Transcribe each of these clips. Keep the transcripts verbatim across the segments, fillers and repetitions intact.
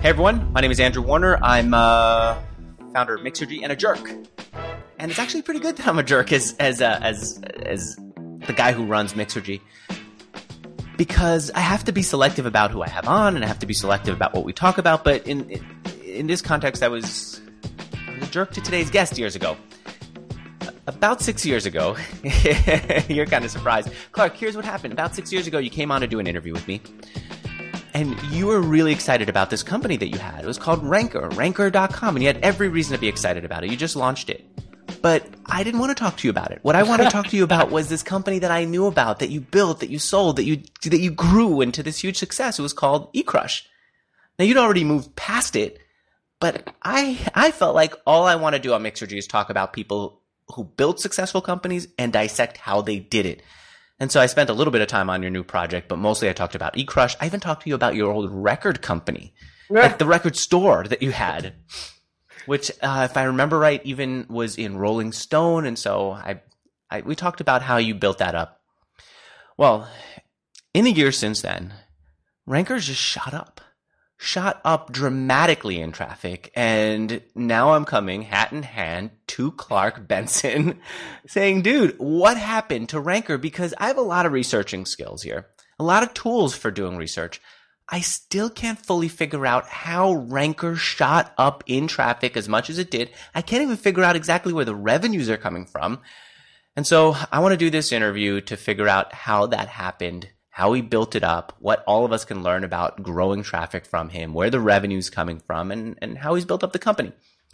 Hey everyone, my name is Andrew Warner. I'm uh, founder of Mixergy and a jerk. And it's actually pretty good that I'm a jerk as as uh, as as the guy who runs Mixergy, because I have to be selective about who I have on, and I have to be selective about what we talk about. But in in, in this context, I was, I was a jerk to today's guest years ago. About six years ago, you're kind of surprised. Clark, here's what happened. About six years ago, you came on to do an interview with me. And you were really excited about this company that you had. It was called Ranker, ranker dot com, and you had every reason to be excited about it. You just launched it. But I didn't want to talk to you about it. What I want to talk to you about was this company that I knew about, that you built, that you sold, that you that you grew into this huge success. It was called eCrush. Now, you'd already moved past it, but I I felt like all I want to do on Mixergy is talk about people who built successful companies and dissect how they did it. And so I spent a little bit of time on your new project, but mostly I talked about eCrush. I even talked to you about your old record company, like the record store that you had, which, uh, if I remember right, even was in Rolling Stone. And so I, I, we talked about how you built that up. Well, in the years since then, Ranker's just shot up, shot up dramatically in traffic. And now I'm coming hat in hand to Clark Benson saying, dude, what happened to Ranker? Because I have a lot of researching skills here, a lot of tools for doing research. I still can't fully figure out how Ranker shot up in traffic as much as it did. I can't even figure out exactly where the revenues are coming from. And so I want to do this interview to figure out how that happened, how he built it up, what all of us can learn about growing traffic from him, where the revenue's coming from, and, and how he's built up the company.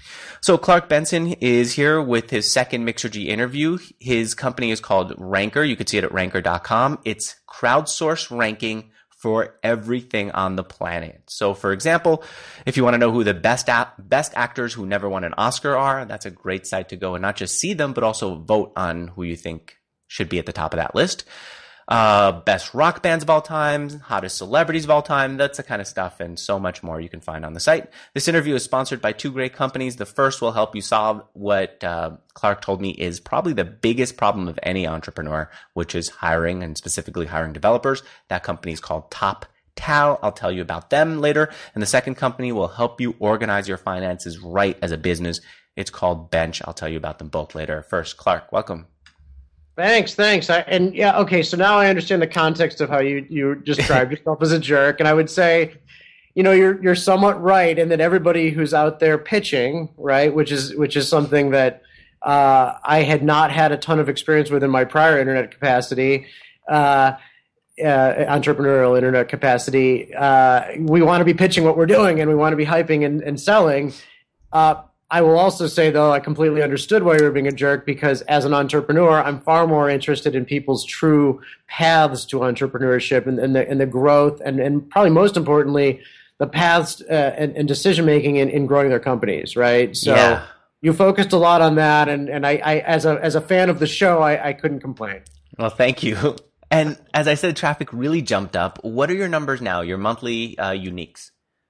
So Clark Benson is here with his second Mixergy interview. His company is called Ranker. You can see it at ranker dot com. It's crowdsourced ranking for everything on the planet. So for example, if you want to know who the best a- best actors who never won an Oscar are, that's a great site to go and not just see them, but also vote on who you think should be at the top of that list. Uh, best rock bands of all time, hottest celebrities of all time. That's the kind of stuff and so much more you can find on the site. This interview is sponsored by two great companies. The first will help you solve what uh, Clark told me is probably the biggest problem of any entrepreneur, which is hiring, and specifically hiring developers. That company is called TopTal. I'll tell you about them later. And the second company will help you organize your finances right as a business. It's called Bench. I'll tell you about them both later. First, Clark, welcome. Thanks, thanks. I, and yeah, okay, so now I understand the context of how you, you described yourself as a jerk. And I would say, you know, you're you're somewhat right in that everybody who's out there pitching, right, which is which is something that uh, I had not had a ton of experience with in my prior internet capacity, uh, uh, entrepreneurial internet capacity. Uh, we want to be pitching what we're doing, and we want to be hyping and, and selling. Uh, I will also say, though, I completely understood why you were being a jerk, because as an entrepreneur, I'm far more interested in people's true paths to entrepreneurship and, and, the, and the growth, and, and probably most importantly, the paths uh, and, and decision-making in, in growing their companies, right? So yeah. You focused a lot on that, and, and I, I, as a as a fan of the show, I, I couldn't complain. Well, thank you. And as I said, traffic really jumped up. What are your numbers now, your monthly uh, uniques?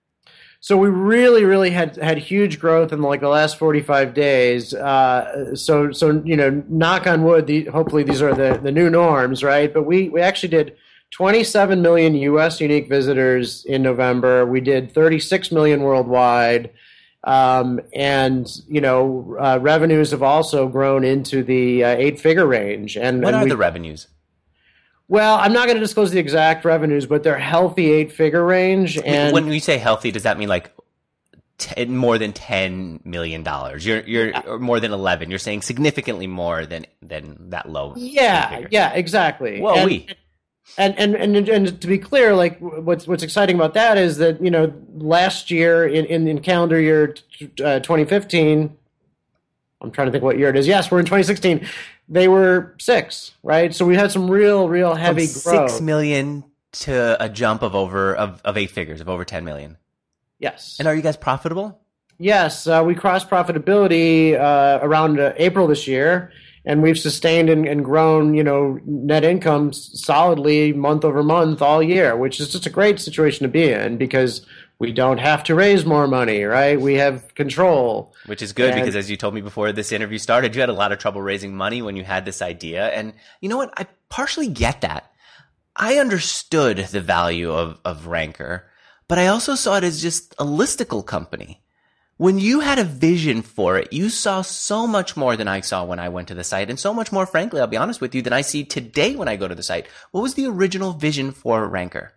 So we really, really had had huge growth in like the last forty-five days. Uh, so, so you know, knock on wood. The, hopefully, these are the, the new norms, right? But we we actually did twenty-seven million U S unique visitors in November. We did thirty-six million worldwide, um, and you know, uh, revenues have also grown into the uh, eight-figure range. And what and are we, the revenues? Well, I'm not going to disclose the exact revenues, but they're healthy eight-figure range. And when we say healthy, does that mean like t- more than ten million dollars? You're you're or more than eleven. You're saying significantly more than than that low. Yeah, yeah, exactly. Well, and, we. And, and and and to be clear, like what's what's exciting about that is that, you know, last year in in, in calendar year uh, twenty fifteen. I'm trying to think what year it is. Yes, we're in twenty sixteen. They were six, right? So we had some real, real heavy From growth. Six million to a jump of over of, of eight figures of over ten million. Yes. And are you guys profitable? Yes, uh, we crossed profitability uh, around uh, April this year, and we've sustained and, and grown, you know, net income solidly month over month all year, which is just a great situation to be in because we don't have to raise more money, right? We have control. Which is good and, because, as you told me before this interview started, you had a lot of trouble raising money when you had this idea. And you know what? I partially get that. I understood the value of, of Ranker, but I also saw it as just a listicle company. When you had a vision for it, you saw so much more than I saw when I went to the site, and so much more, frankly, I'll be honest with you, than I see today when I go to the site. What was the original vision for Ranker?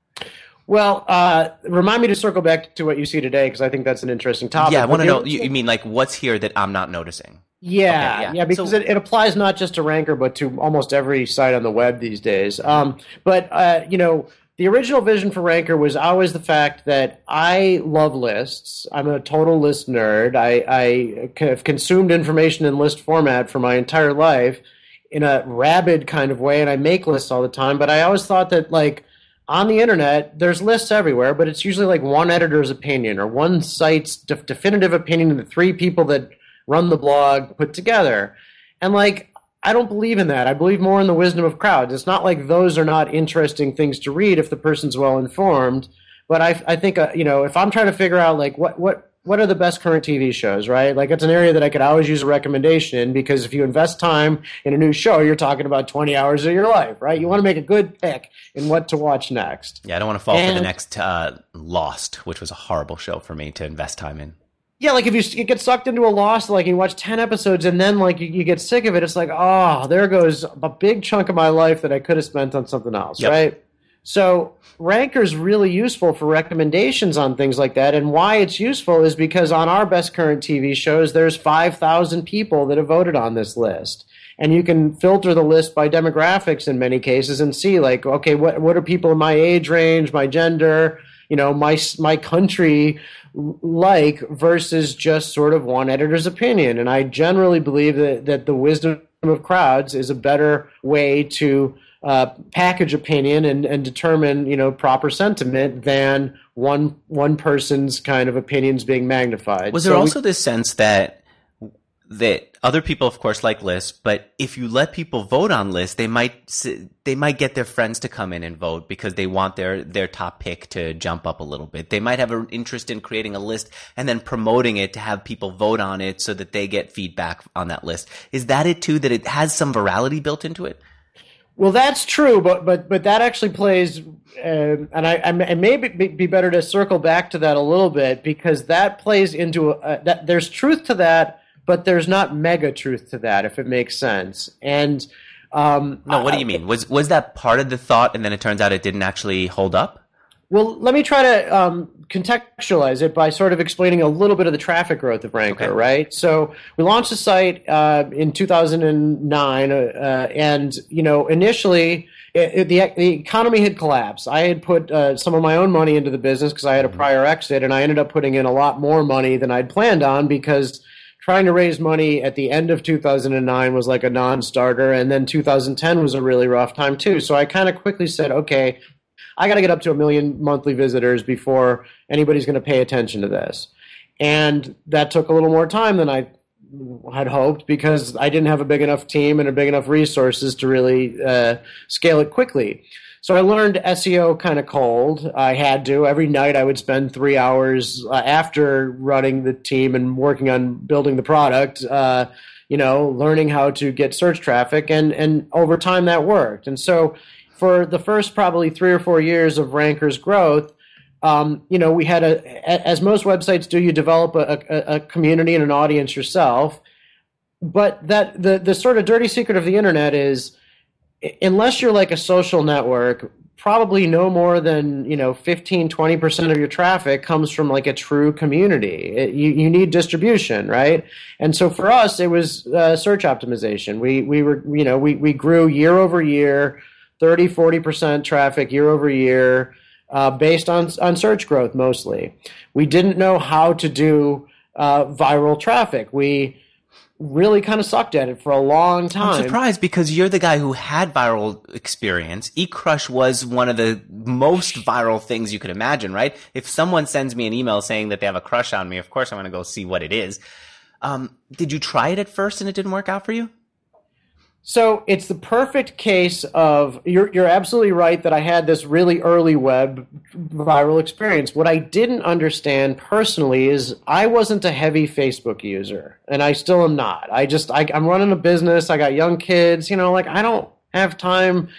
Well, uh, remind me to circle back to what you see today, because I think that's an interesting topic. Yeah, I want to know, original- you, you mean like what's here that I'm not noticing? Yeah, Okay, yeah. yeah, because So- it, it applies not just to Ranker, but to almost every site on the web these days. Um, but, uh, you know, the original vision for Ranker was always the fact that I love lists. I'm a total list nerd. I, I have consumed information in list format for my entire life in a rabid kind of way, and I make lists all the time. But I always thought that, like, on the internet, there's lists everywhere, but it's usually like one editor's opinion or one site's de- definitive opinion of the three people that run the blog put together. And, like, I don't believe in that. I believe more in the wisdom of crowds. It's not like those are not interesting things to read if the person's well informed. But I, I think, uh, you know, if I'm trying to figure out like what, what, what are the best current T V shows, right? Like it's an area that I could always use a recommendation in, because if you invest time in a new show, you're talking about twenty hours of your life, right? You want to make a good pick in what to watch next. Yeah, I don't want to fall for And- the next uh, Lost, which was a horrible show for me to invest time in. Yeah, like if you, you get sucked into a Lost, like you watch ten episodes and then like you, you get sick of it, it's like, oh, there goes a big chunk of my life that I could have spent on something else, Yep. right? So Ranker's really useful for recommendations on things like that. And why it's useful is because on our best current T V shows, there's five thousand people that have voted on this list. And you can filter the list by demographics in many cases and see like, okay, what, what are people in my age range, my gender, you know, my, my country like versus just sort of one editor's opinion. And I generally believe that, that the wisdom of crowds is a better way to uh, package opinion and, and determine, you know, proper sentiment than one one person's kind of opinions being magnified. Was So there we- also this sense that that other people, of course, like lists, but if you let people vote on lists, they might s- they might get their friends to come in and vote because they want their their top pick to jump up a little bit. They might have an interest in creating a list and then promoting it to have people vote on it so that they get feedback on that list. Is that it too? That it has some virality built into it? Well, that's true, but but but that actually plays, uh, and I, I may- it may be, be better to circle back to that a little bit, because that plays into a, that. There's truth to that, but there's not mega truth to that, if it makes sense. And um, No, what do I- you mean? Was was that part of the thought, and then it turns out it didn't actually hold up? Well, let me try to um, contextualize it by sort of explaining a little bit of the traffic growth of Ranker, Okay. right? So we launched the site uh, in two thousand nine, uh, uh, and you know, initially it, it, the, the economy had collapsed. I had put uh, some of my own money into the business because I had a prior exit, and I ended up putting in a lot more money than I'd planned on, because trying to raise money at the end of two thousand nine was like a non-starter, and then two thousand ten was a really rough time too. So I kind of quickly said, okay, I got to get up to a million monthly visitors before anybody's going to pay attention to this. And that took a little more time than I had hoped, because I didn't have a big enough team and a big enough resources to really uh, scale it quickly. So I learned S E O kind of cold. I had to. Every night I would spend three hours uh, after running the team and working on building the product, uh, you know, learning how to get search traffic. And, and over time that worked. And so for the first probably three or four years of Ranker's growth, um, you know, we had a, as most websites do, you develop a, a, a community and an audience yourself. But that the, the sort of dirty secret of the internet is, unless you're like a social network, probably no more than, you know, fifteen, twenty percent of your traffic comes from like a true community. It, you, you need distribution, right? And so for us, it was uh, search optimization. We, we were, you know, we, we grew year over year, thirty, forty percent traffic year over year, uh, based on, on search growth mostly. We didn't know how to do uh, viral traffic. We really kind of sucked at it for a long time. I'm surprised, because you're the guy who had viral experience. eCrush was one of the most viral things you could imagine, right? If someone sends me an email saying that they have a crush on me, of course I'm going to go see what it is. Um, did you try it at first and it didn't work out for you? So it's the perfect case of, you're you're absolutely right that I had this really early web viral experience. What I didn't understand personally is I wasn't a heavy Facebook user, and I still am not. I just I, I'm running a business. I got young kids. You know, like I don't have time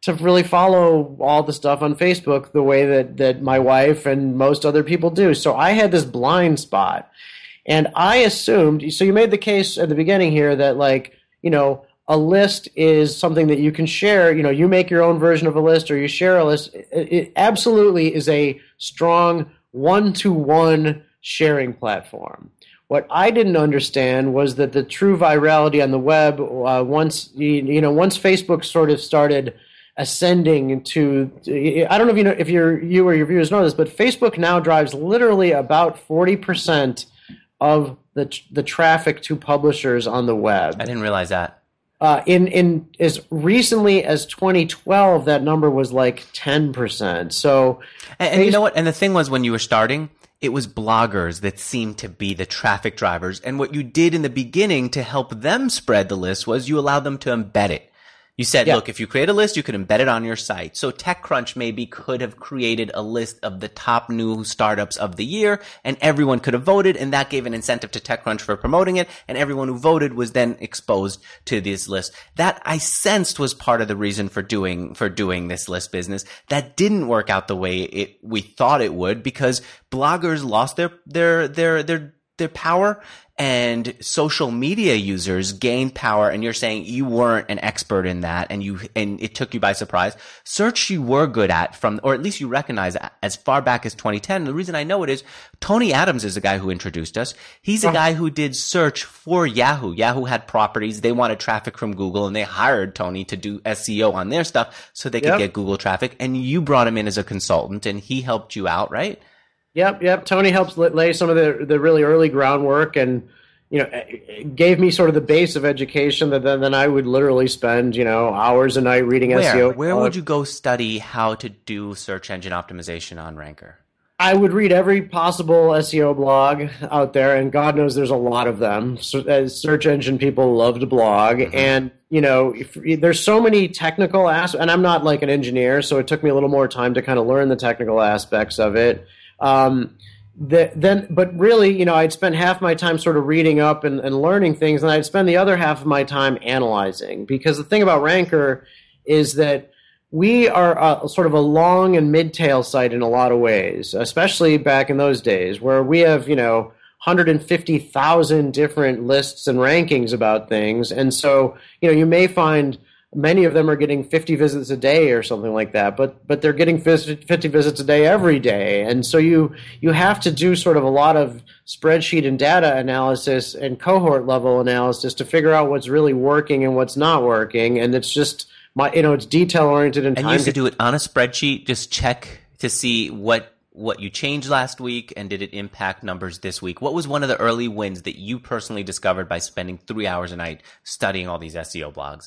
to really follow all the stuff on Facebook the way that, that my wife and most other people do. So I had this blind spot. And I assumed, so you made the case at the beginning here that, like, you know, a list is something that you can share. You know, you make your own version of a list or you share a list. It, it absolutely is a strong one-to-one sharing platform. What I didn't understand was that the true virality on the web, uh, once, you, you know, once Facebook sort of started ascending to, I don't know if you know, if you're, you or your viewers know this, but Facebook now drives literally about forty percent of the the traffic to publishers on the web. I didn't realize that. Uh, in in as recently as twenty twelve, that number was like ten percent. So, and, and you know what? And the thing was, when you were starting, it was bloggers that seemed to be the traffic drivers. And what you did in the beginning to help them spread the list was you allowed them to embed it. You said, yeah. Look, if you create a list, you could embed it on your site. So TechCrunch maybe could have created a list of the top new startups of the year, and everyone could have voted, and that gave an incentive to TechCrunch for promoting it, and everyone who voted was then exposed to this list. That I sensed was part of the reason for doing for doing this list business. That didn't work out the way it we thought it would, because bloggers lost their their their their their power, and social media users gained power. And you're saying you weren't an expert in that, and you and it took you by surprise. Search you were good at, from, or at least you recognize as far back as twenty ten. The reason I know it is Tony Adams is the guy who introduced us. He's the guy who did search for Yahoo. Yahoo had properties. They wanted traffic from Google, and they hired Tony to do S E O on their stuff so they could yep. get Google traffic. And you brought him in as a consultant, and he helped you out, right? Yep, yep. Tony helps lay some of the the really early groundwork, and you know, gave me sort of the base of education that then, then I would literally spend, you know, hours a night reading Where? S E O. Where would you go study how to do search engine optimization on Ranker? I would read every possible S E O blog out there, and God knows there's a lot of them. So, as search engine people love to blog, mm-hmm. and you know, if, there's so many technical aspects, and I'm not like an engineer, so it took me a little more time to kind of learn the technical aspects of it. Um, the, then, but really, you know, I'd spend half my time sort of reading up and, and learning things, and I'd spend the other half of my time analyzing. Because the thing about Ranker is that we are a, sort of a long and mid-tail site in a lot of ways, especially back in those days where we have, you know, one hundred fifty thousand different lists and rankings about things. And so, you know, you may find many of them are getting fifty visits a day or something like that, but but they're getting fifty visits a day every day. And so you you have to do sort of a lot of spreadsheet and data analysis and cohort level analysis to figure out what's really working and what's not working. And it's just, my you know, it's detail oriented and And time you used to do it on a spreadsheet, just check to see what what you changed last week, and did it impact numbers this week? What was one of the early wins that you personally discovered by spending three hours a night studying all these S E O blogs?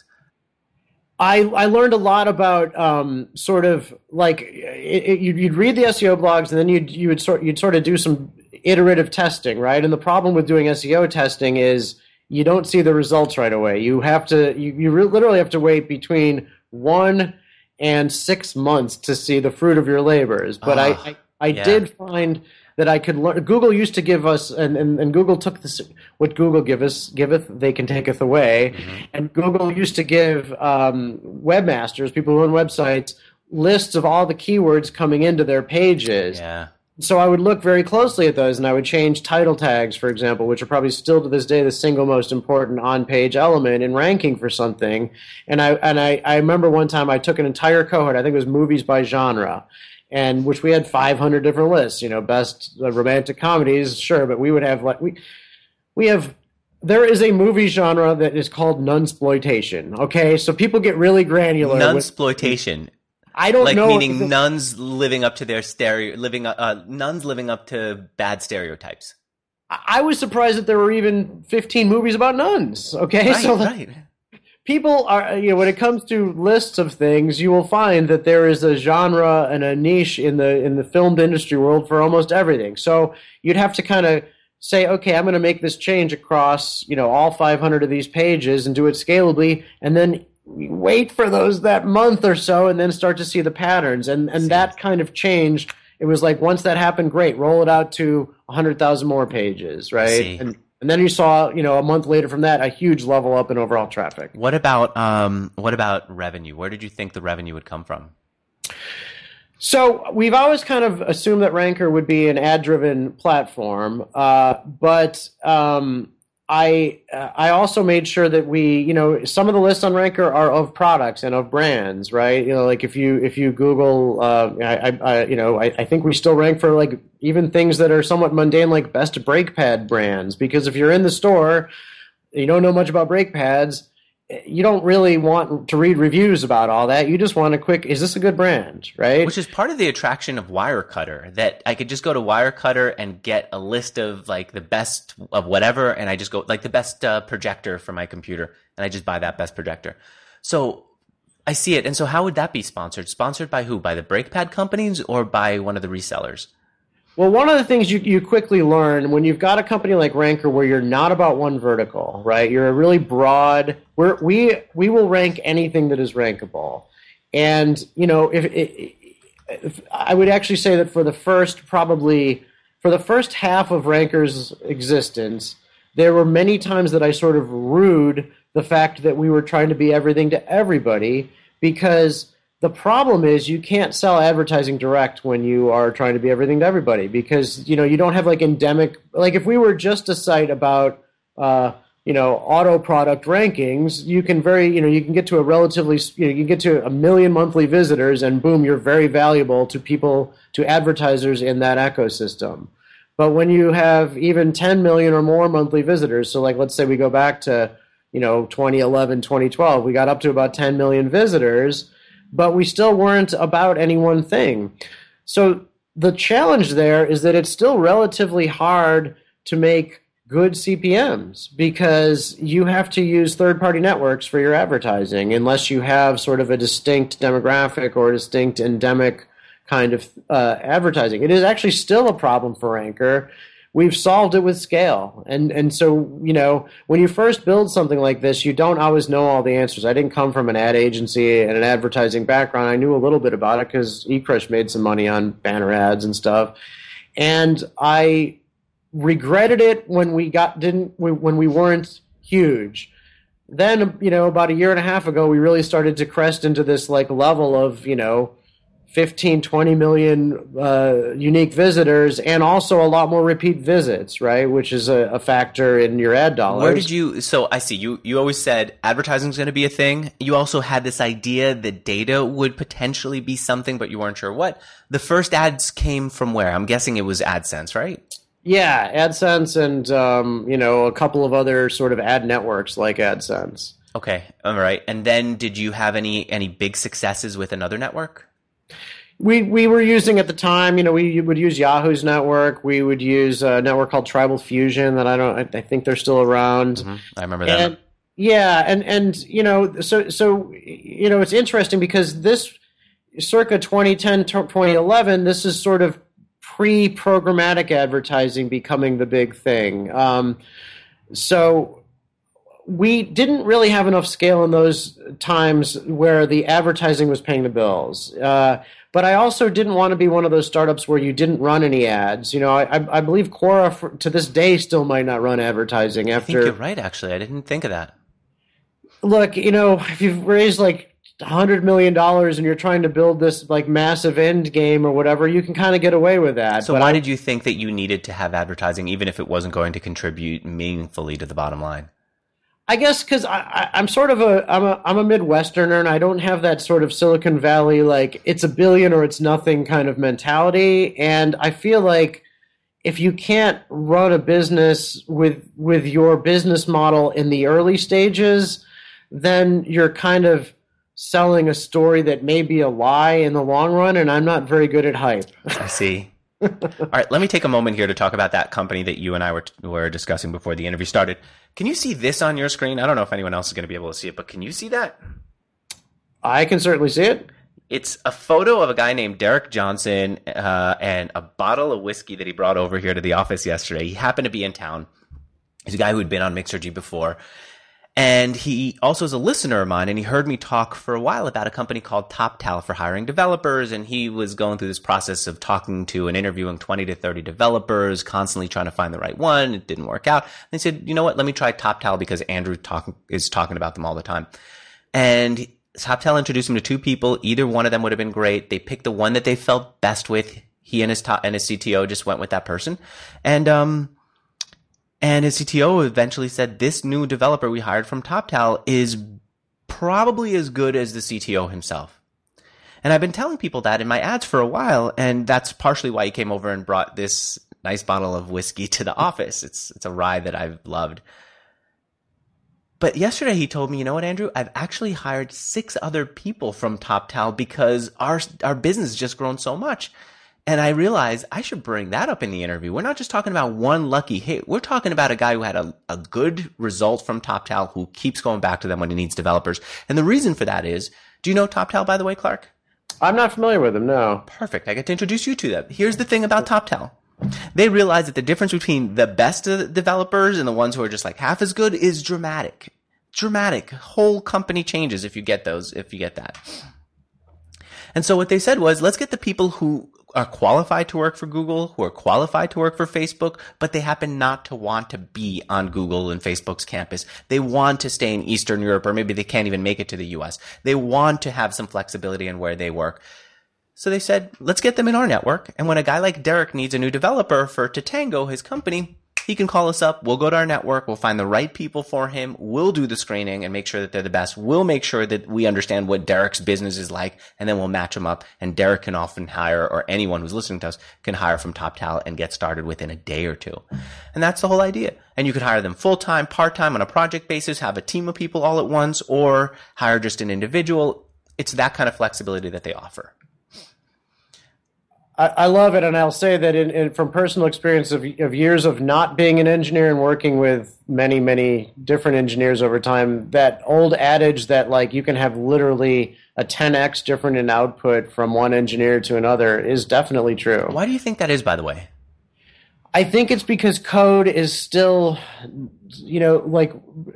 I, I learned a lot about um, sort of like it, it, you'd, you'd read the S E O blogs, and then you'd you would sort you'd sort of do some iterative testing, right? And the problem with doing S E O testing is you don't see the results right away. You have to you, you re- literally have to wait between one and six months to see the fruit of your labors. But uh, I I, I yeah. did find that I could learn. Google used to give us, and, and, and Google took this, what Google give us, giveth, they can taketh away. Mm-hmm. And Google used to give um, webmasters, people who run websites, lists of all the keywords coming into their pages. Yeah. So I would look very closely at those, and I would change title tags, for example, which are probably still to this day the single most important on-page element in ranking for something. And I and I, I remember one time I took an entire cohort, I think it was movies by genre, and which we had five hundred different lists, you know, best uh, romantic comedies, sure, but we would have like we we have there is a movie genre that is called nunsploitation. Okay, so people get really granular. Nunsploitation. I don't like know, meaning the, nuns living up to their stereo, living uh, nuns living up to bad stereotypes. I was surprised that there were even fifteen movies about nuns. Okay, right, so right. People are, you know, when it comes to lists of things, you will find that there is a genre and a niche in the in the filmed industry world for almost everything. So you'd have to kind of say, okay, I'm going to make this change across, you know, all five hundred of these pages and do it scalably, and then wait for those that month or so, and then start to see the patterns. And and that kind of change, it was like once that happened, great, roll it out to one hundred thousand more pages, right? See. And And then you saw, you know, a month later from that, a huge level up in overall traffic. What about um, what about revenue? Where did you think the revenue would come from? So we've always kind of assumed that Ranker would be an ad-driven platform, uh, but um, I uh, I also made sure that we, you know, some of the lists on Ranker are of products and of brands, right? You know, like if you if you Google, uh, I, I you know, I, I think we still rank for like even things that are somewhat mundane, like best brake pad brands, because if you're in the store, you don't know much about brake pads. You don't really want to read reviews about all that. You just want a quick, is this a good brand, right? Which is part of the attraction of Wirecutter, that I could just go to Wirecutter and get a list of like the best of whatever, and I just go like the best uh, projector for my computer, and I just buy that best projector. So I see it. And so how would that be sponsored? Sponsored by who? By the brake pad companies or by one of the resellers? Well, one of the things you, you quickly learn when you've got a company like Ranker where you're not about one vertical, right? You're a really broad. We're, we we will rank anything that is rankable, and you know, if, if, if I would actually say that for the first probably for the first half of Ranker's existence, there were many times that I sort of rued the fact that we were trying to be everything to everybody, because the problem is you can't sell advertising direct when you are trying to be everything to everybody, because, you know, you don't have like endemic, like if we were just a site about, uh, you know, auto product rankings, you can very, you know, you can get to a relatively, you know, you can get to a million monthly visitors and boom, you're very valuable to people, to advertisers in that ecosystem. But when you have even ten million or more monthly visitors, so like let's say we go back to, you know, twenty eleven, twenty twelve, we got up to about ten million visitors, but we still weren't about any one thing. So the challenge there is that it's still relatively hard to make good C P Ms, because you have to use third-party networks for your advertising unless you have sort of a distinct demographic or a distinct endemic kind of uh, advertising. It is actually still a problem for Ranker. We've solved it with scale. And and so, you know, when you first build something like this, you don't always know all the answers. I didn't come from an ad agency and an advertising background. I knew a little bit about it because eCrush made some money on banner ads and stuff. And I regretted it when we got didn't when we weren't huge. Then, you know, about a year and a half ago, we really started to crest into this like level of, you know, fifteen, twenty million uh, unique visitors, and also a lot more repeat visits, right? Which is a, a factor in your ad dollars. Where did you, so I see, you, you always said advertising is going to be a thing. You also had this idea that data would potentially be something, but you weren't sure what. The first ads came from where? I'm guessing it was AdSense, right? Yeah, AdSense and, um, you know, a couple of other sort of ad networks like AdSense. Okay, all right. And then did you have any, any big successes with another network? We we were using at the time, you know, we would use Yahoo's network. We would use a network called Tribal Fusion that I don't, I, I think they're still around. Mm-hmm. I remember that. And, yeah, and and you know, so so you know, it's interesting because this circa twenty ten, twenty eleven, this is sort of pre-programmatic advertising becoming the big thing. Um, so we didn't really have enough scale in those times where the advertising was paying the bills. Uh, but I also didn't want to be one of those startups where you didn't run any ads. You know, I, I believe Quora for, to this day still might not run advertising after. I think you're right, actually. I didn't think of that. Look, you know, if you've raised like one hundred million dollars and you're trying to build this like massive end game or whatever, you can kind of get away with that. So but why I, did you think that you needed to have advertising even if it wasn't going to contribute meaningfully to the bottom line? I guess because I'm sort of a I'm a I'm a Midwesterner, and I don't have that sort of Silicon Valley like it's a billion or it's nothing kind of mentality. And I feel like if you can't run a business with with your business model in the early stages, then you're kind of selling a story that may be a lie in the long run. And I'm not very good at hype. I see. All right, let me take a moment here to talk about that company that you and I were were discussing before the interview started. Can you see this on your screen? I don't know if anyone else is going to be able to see it, but can you see that? I can certainly see it. It's a photo of a guy named Derek Johnson uh, and a bottle of whiskey that he brought over here to the office yesterday. He happened to be in town. He's a guy who had been on Mixergy before. And he also is a listener of mine, and he heard me talk for a while about a company called TopTal for hiring developers. And he was going through this process of talking to and interviewing twenty to thirty developers, constantly trying to find the right one. It didn't work out. And he said, you know what, let me try TopTal because Andrew talk, is talking about them all the time. And TopTal introduced him to two people. Either one of them would have been great. They picked the one that they felt best with. He and his top, and his C T O just went with that person. And, um, And his C T O eventually said, this new developer we hired from TopTal is probably as good as the C T O himself. And I've been telling people that in my ads for a while, and that's partially why he came over and brought this nice bottle of whiskey to the office. It's it's a rye that I've loved. But yesterday he told me, you know what, Andrew? I've actually hired six other people from TopTal because our our business has just grown so much. And I realized I should bring that up in the interview. We're not just talking about one lucky hit. We're talking about a guy who had a, a good result from TopTal who keeps going back to them when he needs developers. And the reason for that is, do you know TopTal, by the way, Clark? I'm not familiar with them, no. Perfect. I get to introduce you to them. Here's the thing about TopTal. They realize that the difference between the best developers and the ones who are just like half as good is dramatic. Dramatic. Whole company changes if you get those, if you get that. And so what they said was, let's get the people who are qualified to work for Google, who are qualified to work for Facebook, but they happen not to want to be on Google and Facebook's campus. They want to stay in Eastern Europe, or maybe they can't even make it to the U S. They want to have some flexibility in where they work. So they said, let's get them in our network. And when a guy like Derek needs a new developer for Tatango, his company, he can call us up. We'll go to our network. We'll find the right people for him. We'll do the screening and make sure that they're the best. We'll make sure that we understand what Derek's business is like, and then we'll match them up. And Derek can often hire, or anyone who's listening to us can hire from TopTal and get started within a day or two. And that's the whole idea. And you could hire them full-time, part-time on a project basis, have a team of people all at once, or hire just an individual. It's that kind of flexibility that they offer. I love it, and I'll say that in, in, from personal experience of, of years of not being an engineer and working with many, many different engineers over time, that old adage that like you can have literally a ten x different in output from one engineer to another is definitely true. Why do you think that is, by the way? I think it's because code is still, you know, like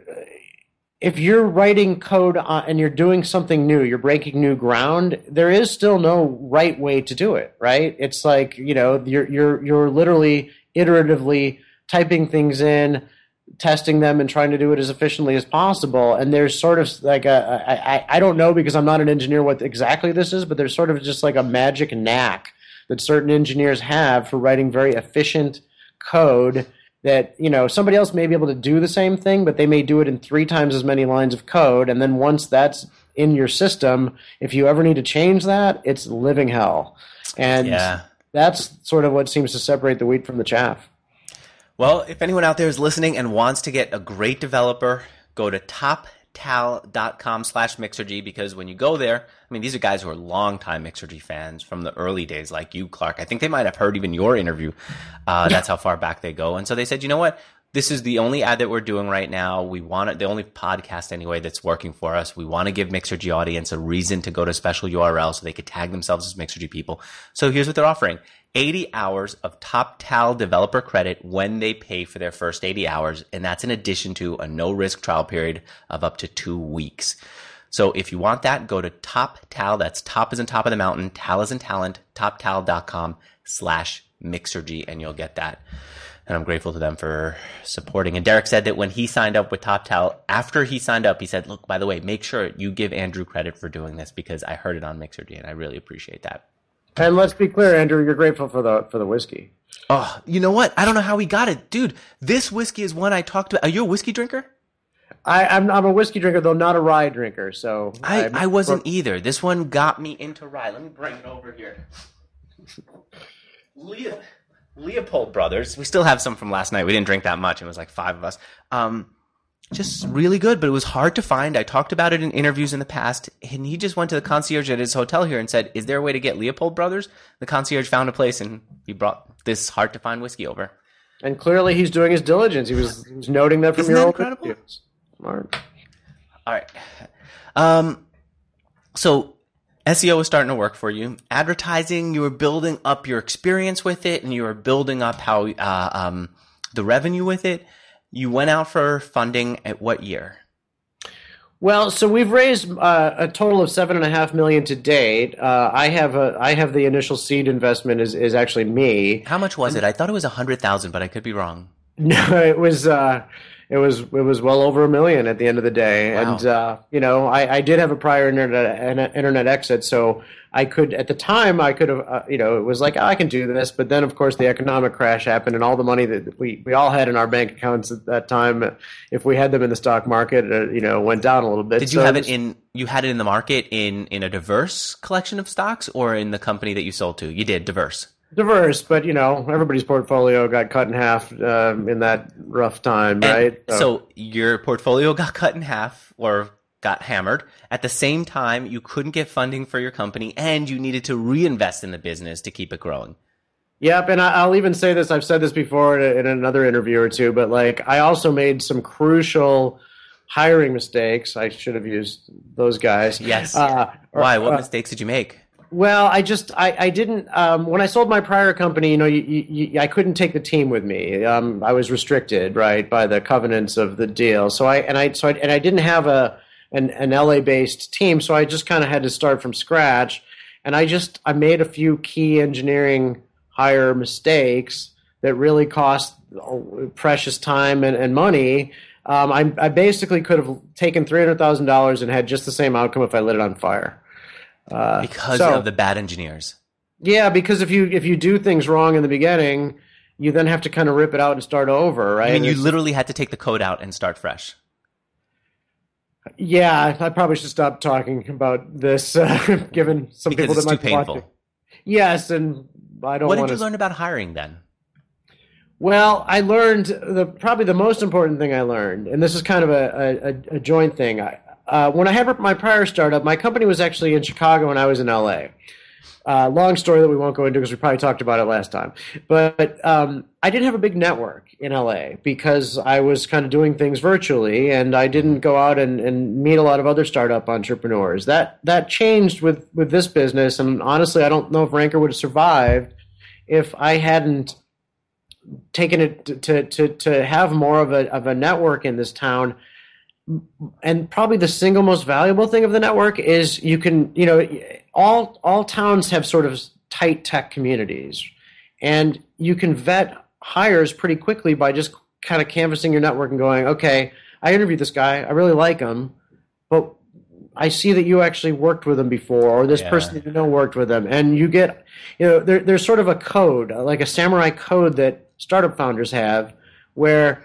if you're writing code on, and you're doing something new, you're breaking new ground, there is still no right way to do it, right? It's like, you know, you're you're you're literally iteratively typing things in, testing them, and trying to do it as efficiently as possible. And there's sort of like a, I, I don't know because I'm not an engineer what exactly this is, but there's sort of just like a magic knack that certain engineers have for writing very efficient code that, you know, somebody else may be able to do the same thing, but they may do it in three times as many lines of code. And then once that's in your system, if you ever need to change that, it's living hell. And yeah. That's sort of what seems to separate the wheat from the chaff. Well, if anyone out there is listening and wants to get a great developer, go to toptal.com slash Mixergy, because when you go there, I mean, these are guys who are longtime Mixergy fans from the early days, like you, Clark. I think they might have heard even your interview. Uh, that's how far back they go. And so they said, you know what? This is the only ad that we're doing right now. We want it, the only podcast anyway that's working for us. We want to give Mixergy audience a reason to go to a special U R L so they could tag themselves as Mixergy people. So here's what they're offering. eighty hours of TopTal developer credit when they pay for their first eighty hours. And that's in addition to a no-risk trial period of up to two weeks. So if you want that, go to TopTal. That's top is in top of the mountain. Tal is in talent. TopTal.com slash Mixergy, and you'll get that. And I'm grateful to them for supporting. And Derek said that when he signed up with TopTal, after he signed up, he said, look, by the way, make sure you give Andrew credit for doing this because I heard it on Mixergy, and I really appreciate that. And let's be clear, Andrew, you're grateful for the for the whiskey. Oh, you know what? I don't know how he got it. Dude, this whiskey is one I talked about. Are you a whiskey drinker? I, I'm, I'm a whiskey drinker, though not a rye drinker. So I, I wasn't either. This one got me into rye. Let me bring it over here. Leo, Leopold Brothers. We still have some from last night. We didn't drink that much. It was like five of us. Um, just really good, but it was hard to find. I talked about it in interviews in the past, and he just went to the concierge at his hotel here and said, is there a way to get Leopold Brothers? The concierge found a place, and he brought this hard-to-find whiskey over. And clearly he's doing his diligence. He was, he was noting that from Isn't your that old incredible? interviews. Smart. All right. Um, so S E O is starting to work for you. Advertising, you were building up your experience with it, and you were building up how uh, um, the revenue with it. You went out for funding at what year? Well, so we've raised uh, a total of seven and a half million to date. Uh, I have a I have the initial seed investment is is actually me. How much was it? I thought it was a hundred thousand, but I could be wrong. No, it was uh, it was it was well over a million at the end of the day, Wow. and uh, you know I, I did have a prior internet an internet exit, so I could at the time I could have uh, you know it was like, oh, I can do this, but then of course the economic crash happened, and all the money that we, we all had in our bank accounts at that time, if we had them in the stock market, uh, you know went down a little bit. Did you So have was- it in? You had it in the market in in a diverse collection of stocks, or in the company that you sold to? You did diverse. diverse, but you know everybody's portfolio got cut in half um, in that rough time, And right? so your portfolio got cut in half or got hammered. At the same time, you couldn't get funding for your company, and you needed to reinvest in the business to keep it growing. Yep, and I- I'll even say this. I've said this before in in another interview or two, but like I also made some crucial hiring mistakes. I should have used those guys. Yes. Uh, or- Why? What uh, mistakes did you make? Well, I just I, I didn't um, when I sold my prior company. You know, you, you, you, I couldn't take the team with me. Um, I was restricted, right, by the covenants of the deal. So I and I so I, and I didn't have a an, an L A based team. So I just kind of had to start from scratch. And I just I made a few key engineering hire mistakes that really cost precious time and, and money. Um, I, I basically could have taken three hundred thousand dollars and had just the same outcome if I lit it on fire. Uh, Because so- of the bad engineers. Yeah, because if you if you do things wrong in the beginning, you then have to kind of rip it out and start over, right? I mean, you It's- literally had to take the code out and start fresh. Yeah, I probably should stop talking about this, uh, given some Because people it's that too might be painful. watching. Yes, and I don't What did want you to. learn about hiring then? Well, I learned the probably the most important thing I learned, and this is kind of a, a, a joint thing. I, uh, when I had my prior startup, my company was actually in Chicago and I was in L A. Uh, long story that we won't go into because we probably talked about it last time. But um, I didn't have a big network in L A because I was kind of doing things virtually, and I didn't go out and, and meet a lot of other startup entrepreneurs. That that changed with, with this business, and honestly, I don't know if Ranker would have survived if I hadn't taken it to to to have more of a of a network in this town. And probably the single most valuable thing of the network is you can, you know, all all towns have sort of tight tech communities, and you can vet hires pretty quickly by just kind of canvassing your network and going, okay, I interviewed this guy, I really like him, but I see that you actually worked with him before, or this Yeah. person that you know worked with him, and you get, you know, there, there's sort of a code, like a samurai code that startup founders have, where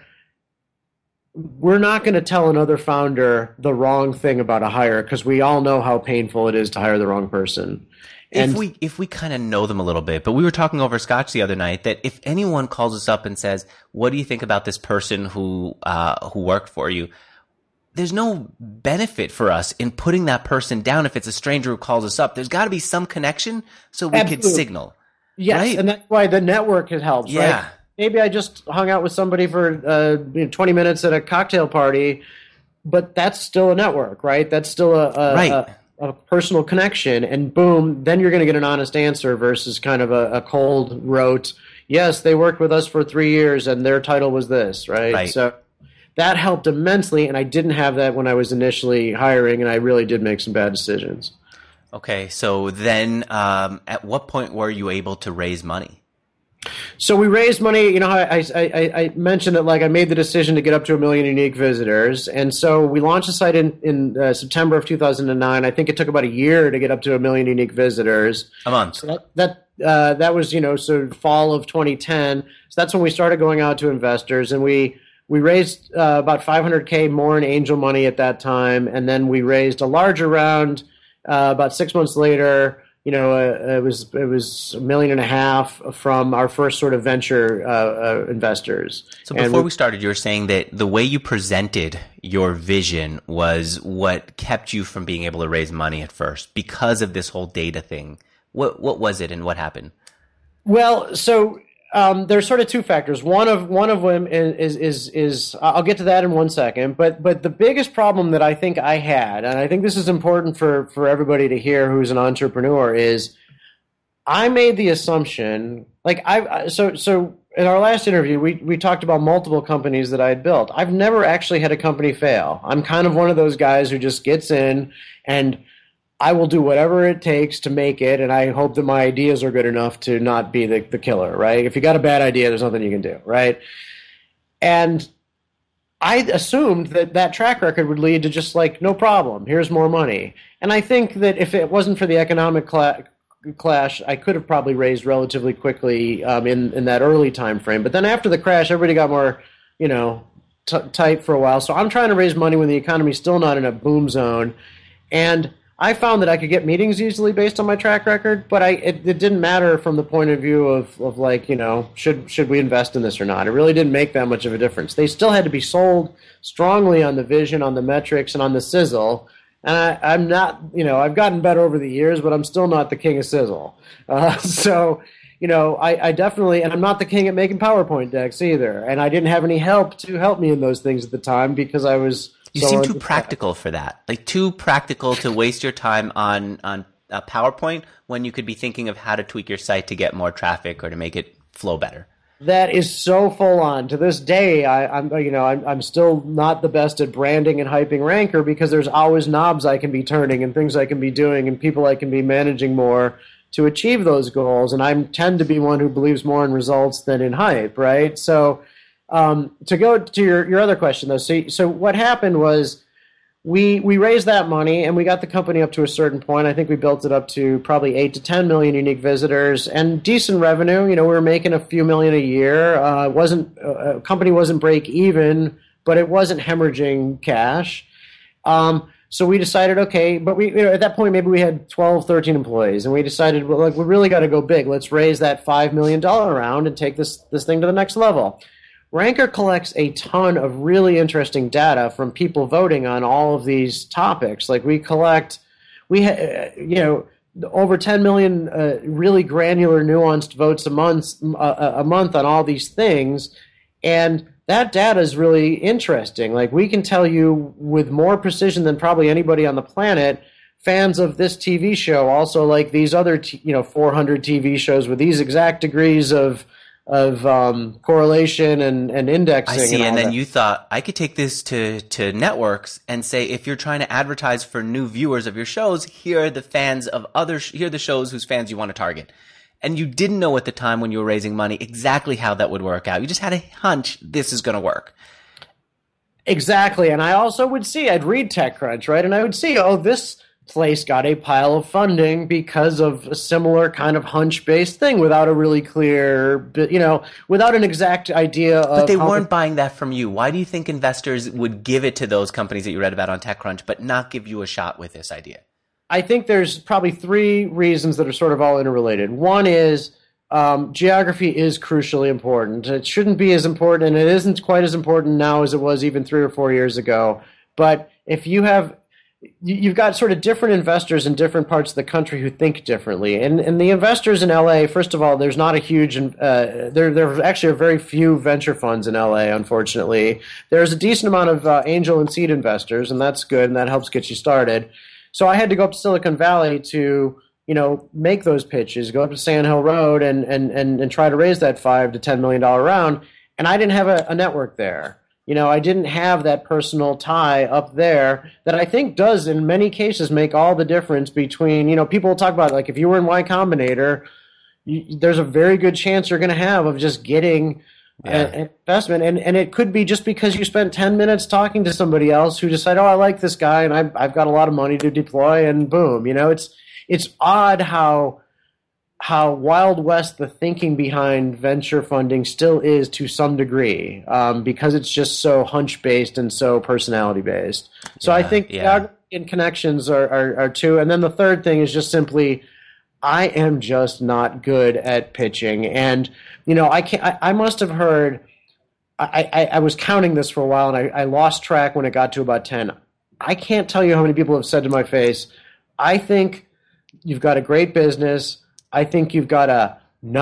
we're not going to tell another founder the wrong thing about a hire because we all know how painful it is to hire the wrong person. And If we if we kind of know them a little bit, but we were talking over scotch the other night that if anyone calls us up and says, "What do you think about this person who uh, who worked for you?" There's no benefit for us in putting that person down if it's a stranger who calls us up. There's got to be some connection so we could Absolutely. signal. yes, right? and that's why the network has helped. Yeah. Right? Maybe I just hung out with somebody for uh, you know, twenty minutes at a cocktail party, but that's still a network, right? That's still a a, Right. a, a personal connection, and boom, then you're going to get an honest answer versus kind of a, a cold rote. Yes, they worked with us for three years, and their title was this, right? Right. So that helped immensely, and I didn't have that when I was initially hiring, and I really did make some bad decisions. Okay, so then um, at what point were you able to raise money? So we raised money. You know, I, I, I I mentioned that like I made the decision to get up to a million unique visitors, and so we launched the site in in uh, September of two thousand nine. I think it took about a year to get up to a million unique visitors. A month. So that that uh, that was you know so fall of twenty ten. So that's when we started going out to investors, and we we raised uh, about five hundred K more in angel money at that time, and then we raised a larger round uh, about six months later. You know, uh, it was it was a million and a half from our first sort of venture uh, uh, investors. So And before we- we started, you were saying that the way you presented your vision was what kept you from being able to raise money at first because of this whole data thing. What what was it and what happened? Well, so um, there's sort of two factors. One of one of them is, is is is I'll get to that in one second. But but the biggest problem that I think I had, and I think this is important for for everybody to hear who's an entrepreneur, is I made the assumption, like I so so in our last interview, we, we talked about multiple companies that I had built. I've never actually had a company fail. I'm kind of one of those guys who just gets in and I will do whatever it takes to make it, and I hope that my ideas are good enough to not be the, the killer, right? If you got a bad idea, there's nothing you can do, right? And I assumed that that track record would lead to just like, no problem, here's more money. And I think that if it wasn't for the economic cla- clash, I could have probably raised relatively quickly um, in, in that early time frame. But then after the crash, everybody got more, you know, t- tight for a while. So I'm trying to raise money when the economy's still not in a boom zone. And I found that I could get meetings easily based on my track record, but I it, it didn't matter from the point of view of, of like, you know, should should we invest in this or not? It really didn't make that much of a difference. They still had to be sold strongly on the vision, on the metrics, and on the sizzle. And I, I'm not, you know, I've gotten better over the years, but I'm still not the king of sizzle. Uh, so, you know, I, I definitely, and I'm not the king at making PowerPoint decks either. And I didn't have any help to help me in those things at the time because I was... You so seem too practical for that. Like too practical to waste your time on on a PowerPoint when you could be thinking of how to tweak your site to get more traffic or to make it flow better. That is so full on. To this day, I, I'm you know I'm I'm still not the best at branding and hyping Ranker because there's always knobs I can be turning and things I can be doing and people I can be managing more to achieve those goals. And I tend to be one who believes more in results than in hype, right? So. Um, to go to your, your other question, though, so, so what happened was we we raised that money and we got the company up to a certain point. I think we built it up to probably eight to ten million unique visitors and decent revenue. You know, we were making a few million a year. Uh, wasn't uh, company wasn't break even, but it wasn't hemorrhaging cash. Um, so we decided, okay, but we you know, at that point maybe we had twelve, thirteen employees, and we decided, well, like we really got to go big. Let's raise that five million dollar round and take this this thing to the next level. Ranker collects a ton of really interesting data from people voting on all of these topics. Like we collect, we ha- you know, over ten million uh, really granular, nuanced votes a month, uh, a month on all these things, and that data is really interesting. Like we can tell you with more precision than probably anybody on the planet. Fans of this T V show also like these other, t- you know, four hundred T V shows with these exact degrees of. of um, correlation and, and indexing. I see, and, and then that. you thought, I could take this to, to networks and say, if you're trying to advertise for new viewers of your shows, here are the fans of other, sh- here are the shows whose fans you want to target. And you didn't know at the time when you were raising money exactly how that would work out. You just had a hunch this is going to work. Exactly, and I also would see, I'd read TechCrunch, right, and I would see, oh, this place got a pile of funding because of a similar kind of hunch-based thing without a really clear, you know, without an exact idea of... But they how weren't buying that from you. Why do you think investors would give it to those companies that you read about on TechCrunch but not give you a shot with this idea? I think there's probably three reasons that are sort of all interrelated. One is um, geography is crucially important. It shouldn't be as important, and it isn't quite as important now as it was even three or four years ago. But if you have... You've got sort of different investors in different parts of the country who think differently. And, and the investors in L A, first of all, there's not a huge, uh, there, there actually are very few venture funds in L A, unfortunately. There's a decent amount of uh, angel and seed investors, and that's good, and that helps get you started. So I had to go up to Silicon Valley to, you know, make those pitches, go up to Sand Hill Road and, and, and, and try to raise that five to ten million dollar round. And I didn't have a, a network there. You know, I didn't have that personal tie up there that I think does, in many cases, make all the difference between, you know, people talk about, like, if you were in Y Combinator, you, there's a very good chance you're going to have of just getting yeah. an investment. And, and it could be just because you spent ten minutes talking to somebody else who decided, oh, I like this guy and I've, I've got a lot of money to deploy, and boom. You know, it's it's odd how... how Wild West the thinking behind venture funding still is to some degree, um, because it's just so hunch-based and so personality-based. So yeah, I think yeah. and connections are, are, are two. And then the third thing is just simply, I am just not good at pitching. And, you know, I can't, I, I must have heard, I, I, I was counting this for a while, and I, I lost track when it got to about ten. I can't tell you how many people have said to my face, I think you've got a great business, I think you've got a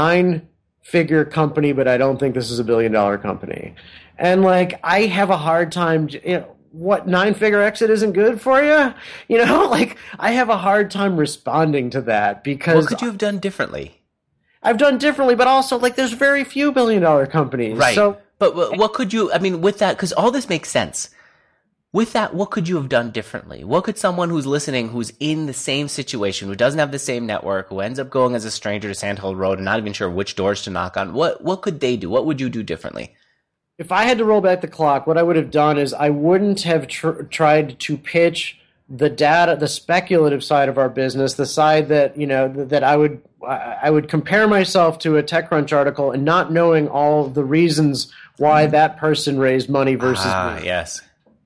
nine-figure company, but I don't think this is a billion-dollar company. And, like, I have a hard time, you know, what, nine-figure exit isn't good for you? You know, like, I have a hard time responding to that because... What could you have done differently? I've done differently, but also like there's very few billion dollar companies. Right. So, but what could you, I mean, with that, because all this makes sense. With that, what could you have done differently? What could someone who's listening, who's in the same situation, who doesn't have the same network, who ends up going as a stranger to Sandhill Road and not even sure which doors to knock on, what what could they do? What would you do differently? If I had to roll back the clock, what I would have done is I wouldn't have tr- tried to pitch the data, the speculative side of our business, the side that, you know, that I would I would compare myself to a TechCrunch article and not knowing all of the reasons why that person raised money versus ah, me. Yes.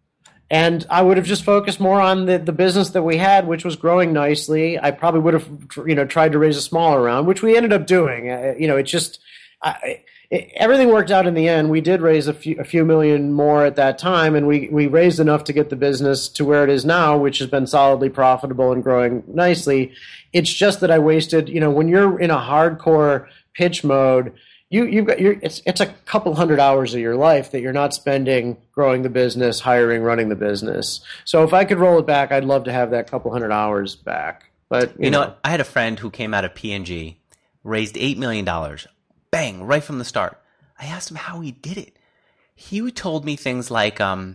And I would have just focused more on the, the business that we had, which was growing nicely. I probably would have, you know, tried to raise a smaller round, which we ended up doing. Uh, you know, it just I, it, everything worked out in the end. We did raise a few a few million more at that time, and we we raised enough to get the business to where it is now, which has been solidly profitable and growing nicely. It's just that I wasted, you know, when you're in a hardcore pitch mode. You you've got you're, it's it's a couple hundred hours of your life that you're not spending growing the business, hiring, running the business. So if I could roll it back, I'd love to have that couple hundred hours back. But you, you know, know, I had a friend who came out of P and G, raised eight million dollars, bang, right from the start. I asked him how he did it. He told me things like um,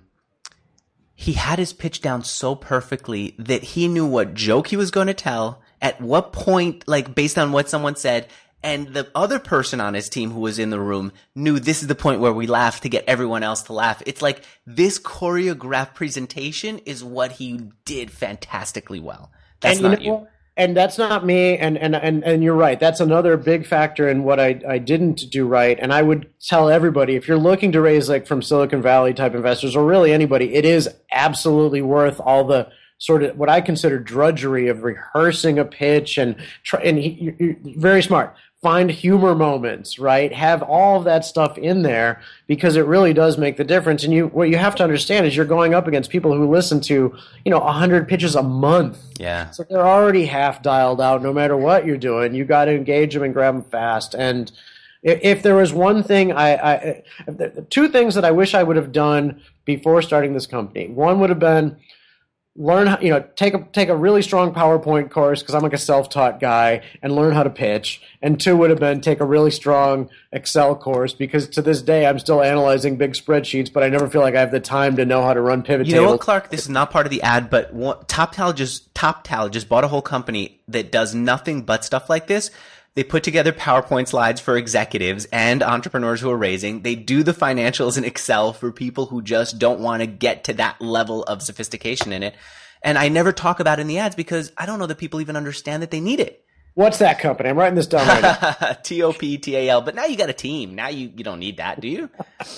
he had his pitch down so perfectly that he knew what joke he was going to tell, at what point, like based on what someone said. And the other person on his team who was in the room knew this is the point where we laugh to get everyone else to laugh. It's like this choreographed presentation is what he did fantastically well. That's and, not you. Know, you. And that's not me. And, and, and, and you're right. That's another big factor in what I, I didn't do right. And I would tell everybody, if you're looking to raise like from Silicon Valley type investors or really anybody, it is absolutely worth all the sort of what I consider drudgery of rehearsing a pitch and try, and he, you're very smart. Find humor moments, right? Have all of that stuff in there because it really does make the difference. And you, what you have to understand is you're going up against people who listen to, you know, a hundred pitches a month. Yeah. So they're already half dialed out. No matter what you're doing, you got to engage them and grab them fast. And if, if there was one thing, I, I, two things that I wish I would have done before starting this company. One would have been learn how, you know, take a take a really strong PowerPoint course because I'm like a self-taught guy and learn how to pitch. And two would have been take a really strong Excel course because to this day I'm still analyzing big spreadsheets, but I never feel like I have the time to know how to run pivot you tables. You know what, Clark? This is not part of the ad, but one, TopTal just TopTal just bought a whole company that does nothing but stuff like this. They put together PowerPoint slides for executives and entrepreneurs who are raising. They do the financials in Excel for people who just don't want to get to that level of sophistication in it. And I never talk about it in the ads because I don't know that people even understand that they need it. What's that company? I'm writing this down right now. T O P T A L. But now you got a team. Now you, you don't need that, do you?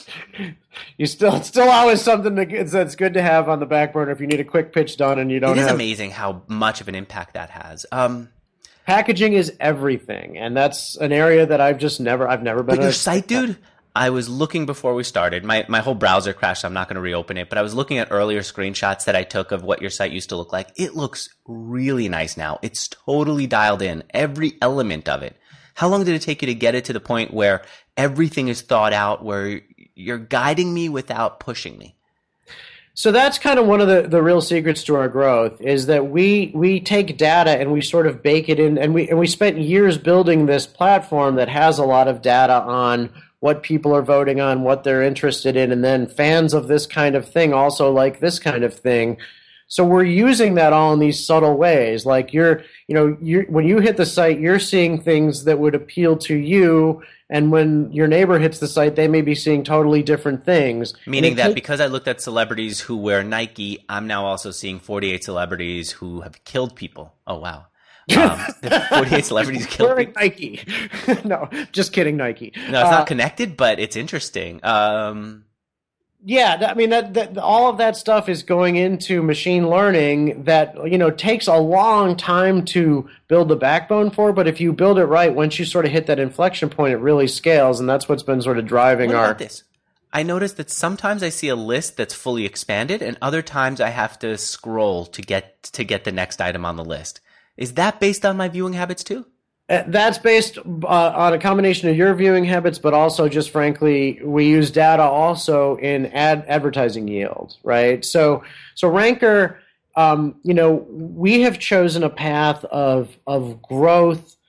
You still it's still always something to, that's good to have on the back burner if you need a quick pitch done and you don't It is have... amazing how much of an impact that has. Um, Packaging is everything, and that's an area that I've just never, I've never been. But your site, dude, I was looking before we started. My my whole browser crashed, so I'm not going to reopen it. But I was looking at earlier screenshots that I took of what your site used to look like. It looks really nice now. It's totally dialed in, every element of it. How long did it take you to get it to the point where everything is thought out, where you're guiding me without pushing me? So that's kind of one of the, the real secrets to our growth is that we we take data and we sort of bake it in, and we and we spent years building this platform that has a lot of data on what people are voting on, what they're interested in, and then fans of this kind of thing also like this kind of thing. So we're using that all in these subtle ways. Like you're, you know, you're, when you hit the site, you're seeing things that would appeal to you. And when your neighbor hits the site, they may be seeing totally different things. Meaning that because I looked at celebrities who wear Nike, I'm now also seeing forty-eight celebrities who have killed people. Oh, wow. Um, forty-eight celebrities killed wearing people. Nike. No, just kidding, Nike. No, it's uh, not connected, but it's interesting. Um, Yeah, I mean that, that all of that stuff is going into machine learning that, you know, takes a long time to build the backbone for, but if you build it right, once you sort of hit that inflection point, it really scales, and that's what's been sort of driving what our about this? I noticed that sometimes I see a list that's fully expanded, and other times I have to scroll to get to get the next item on the list. Is that based on my viewing habits too? That's based uh, on a combination of your viewing habits, but also just frankly, we use data also in ad advertising yield, right? So, so Ranker, um, you know, we have chosen a path of of growth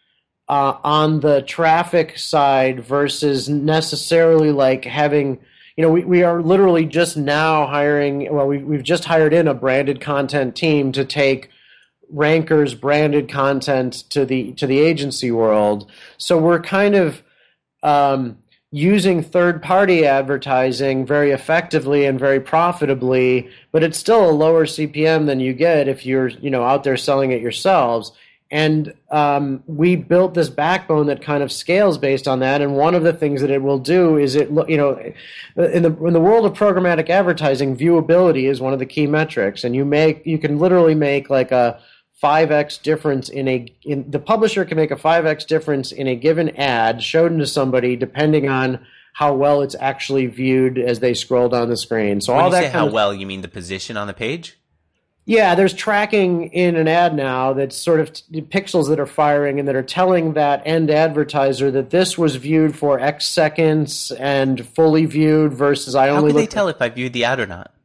uh, on the traffic side versus necessarily like having, you know, we, we are literally just now hiring, well, we, we've just hired in a branded content team to take Ranker's branded content to the to the agency world. So we're kind of um, using third-party advertising very effectively and very profitably, but it's still a lower C P M than you get if you're, you know, out there selling it yourselves. And um, we built this backbone that kind of scales based on that. And one of the things that it will do is it, you know, in the in the world of programmatic advertising, viewability is one of the key metrics. And you make you can literally make like a five x difference in a in the publisher can make a five x difference in a given ad showed to somebody depending on how well it's actually viewed as they scroll down the screen. So when all you that say kind how of, well, you mean the position on the page? yeah, there's tracking in an ad now that's sort of t- pixels that are firing and that are telling that end advertiser that this was viewed for X seconds and fully viewed versus I How only can they looked tell if I viewed the ad or not?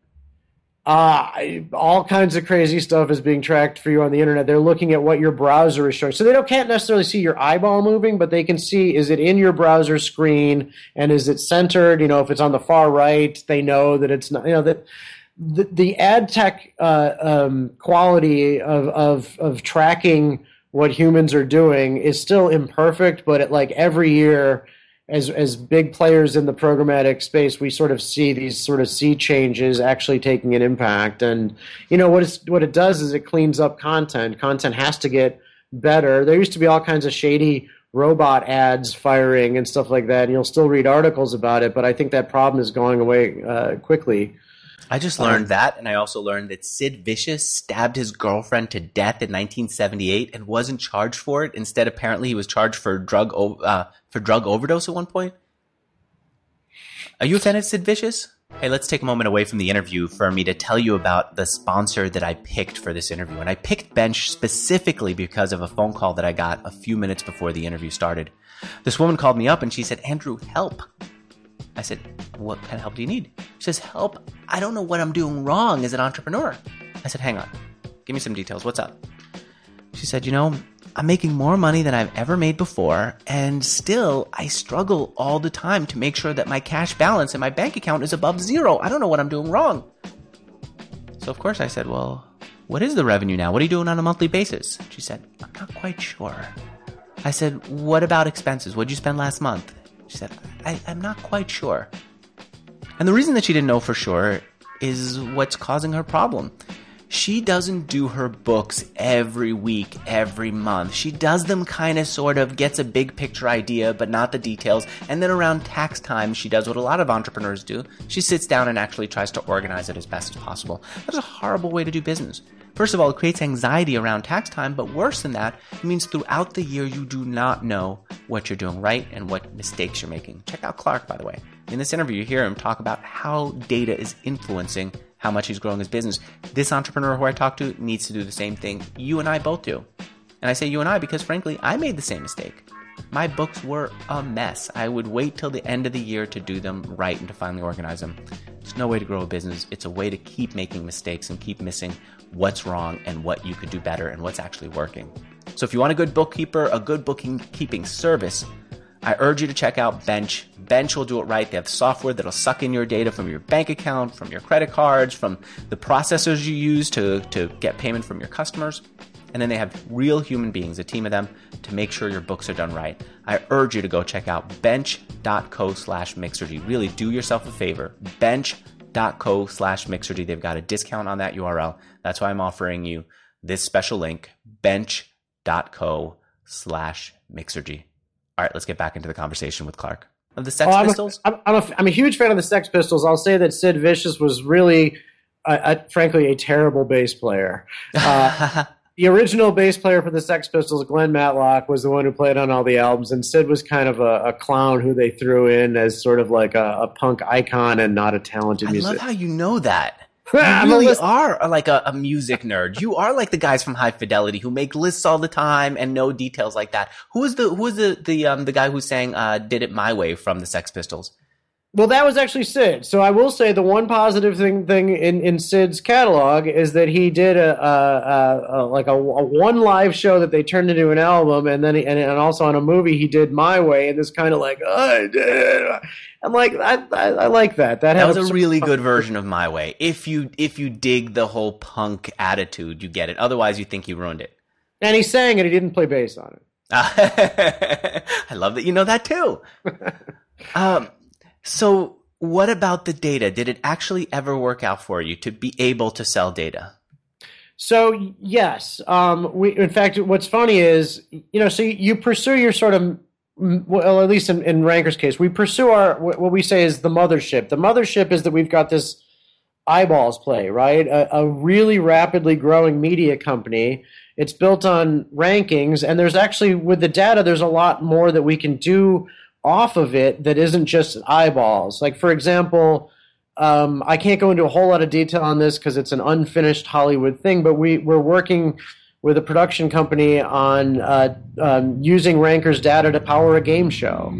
Uh, all kinds of crazy stuff is being tracked for you on the internet. They're looking at what your browser is showing. So they don't can't necessarily see your eyeball moving, but they can see, is it in your browser screen and is it centered? You know, if it's on the far right, they know that it's not, you know, that the, the ad tech uh, um, quality of, of, of tracking what humans are doing is still imperfect, but it, like every year, As as big players in the programmatic space, we sort of see these sort of sea changes actually taking an impact. And you know what it's, what it does is it cleans up content. Content has to get better. There used to be all kinds of shady robot ads firing and stuff like that, and you'll still read articles about it. But I think that problem is going away uh, quickly. I just learned um, that, and I also learned that Sid Vicious stabbed his girlfriend to death in nineteen seventy-eight and wasn't charged for it. Instead, apparently, he was charged for drug uh, for drug overdose at one point. Are you a fan of Sid Vicious? Hey, let's take a moment away from the interview for me to tell you about the sponsor that I picked for this interview. And I picked Bench specifically because of a phone call that I got a few minutes before the interview started. This woman called me up and she said, "Andrew, help." I said, "What kind of help do you need?" She says, "Help. I don't know what I'm doing wrong as an entrepreneur." I said, "Hang on. Give me some details. What's up?" She said, "You know, I'm making more money than I've ever made before, and still I struggle all the time to make sure that my cash balance in my bank account is above zero. I don't know what I'm doing wrong." So, of course, I said, "Well, what is the revenue now? What are you doing on a monthly basis?" She said, "I'm not quite sure." I said, "What about expenses? What did you spend last month?" She said, I, I'm not quite sure. And the reason that she didn't know for sure is what's causing her problem. She doesn't do her books every week, every month. She does them kind of sort of, gets a big picture idea, but not the details. And then around tax time, she does what a lot of entrepreneurs do. She sits down and actually tries to organize it as best as possible. That's a horrible way to do business. First of all, it creates anxiety around tax time, but worse than that, it means throughout the year you do not know what you're doing right and what mistakes you're making. Check out Clark, by the way. In this interview, you hear him talk about how data is influencing how much he's growing his business. This entrepreneur who I talked to needs to do the same thing. You and I both do. And I say you and I because, frankly, I made the same mistake. My books were a mess. I would wait till the end of the year to do them right and to finally organize them. There's no way to grow a business. It's a way to keep making mistakes and keep missing what's wrong and what you could do better and what's actually working. So if you want a good bookkeeper, a good bookkeeping service, I urge you to check out Bench. Bench will do it right. They have software that'll suck in your data from your bank account, from your credit cards, from the processors you use to, to get payment from your customers. And then they have real human beings, a team of them, to make sure your books are done right. I urge you to go check out bench.co slash Mixergy. Really do yourself a favor. Bench.co slash Mixergy. They've got a discount on that U R L. That's why I'm offering you this special link, bench.co slash Mixergy. All right, let's get back into the conversation with Clark. Of the Sex oh, I'm Pistols? A, I'm, a, I'm a huge fan of the Sex Pistols. I'll say that Sid Vicious was really, uh, uh, frankly, a terrible bass player. Uh, the original bass player for the Sex Pistols, Glenn Matlock, was the one who played on all the albums, and Sid was kind of a, a clown who they threw in as sort of like a, a punk icon and not a talented I musician. love how you know that. You really are like a, a music nerd. You are like the guys from High Fidelity who make lists all the time and know details like that. Who was the who was the the um the guy who sang uh, "Did It My Way" from the Sex Pistols? Well, that was actually Sid. So I will say the one positive thing thing in, in Sid's catalog is that he did a, a, a, a like a, a one live show that they turned into an album, and then he, and, and also on a movie he did My Way, and this kind of like oh, I did. I'm like I, I I like that. That, That had was a really good version of My Way. If you if you dig the whole punk attitude, you get it. Otherwise, you think you ruined it. And he sang it. He didn't play bass on it. I love that you know that too. um. So what about the data? Did it actually ever work out for you to be able to sell data? So yes, um, we. In fact, what's funny is, you know, so you pursue your sort of, well, at least in, in Ranker's case, we pursue our what we say is the mothership. The mothership is that we've got this eyeballs play, right? A, a really rapidly growing media company. It's built on rankings, and there's actually with the data, there's a lot more that we can do off of it that isn't just eyeballs. Like, for example, um, I can't go into a whole lot of detail on this because it's an unfinished Hollywood thing, but we, we're working with a production company on uh, um, using Ranker's data to power a game show.